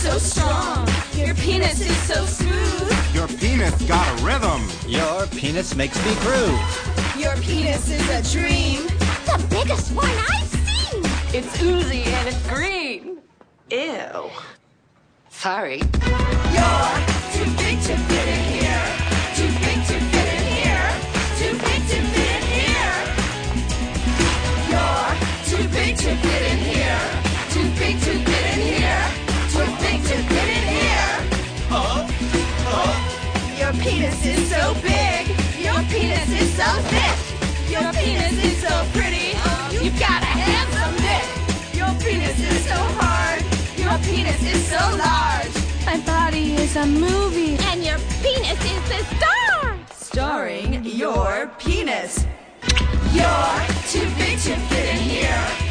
so strong. Your penis is so smooth. Your penis got a rhythm. Your penis makes me groove. Your penis is a dream. The biggest one I've seen. It's oozy and it's green. Ew. Sorry. You're too big to fit in here. Too big to fit in here. Too big to fit in here. You're too big to fit in here. Too big to fit in here. Too big to fit in here. Your penis is so big. Your penis is so thick. Your penis is so pretty. You've got a handsome dick. Your penis is so hard. Your penis is so large. My body is a movie. And your penis is the star. Starring your penis. You're too big to fit in here.